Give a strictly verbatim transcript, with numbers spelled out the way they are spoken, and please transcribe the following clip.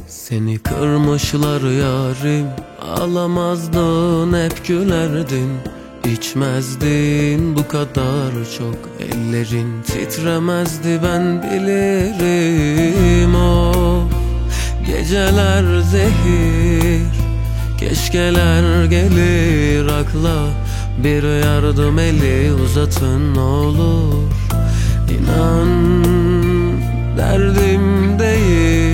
Seni kırmışlar yarim, ağlamazdın hep gülerdin. İçmezdin bu kadar çok, ellerin titremezdi ben bilirim. O geceler zehir, keşkeler gelir akla. Bir yardım eli uzatın ne olur. İnan derdim değil,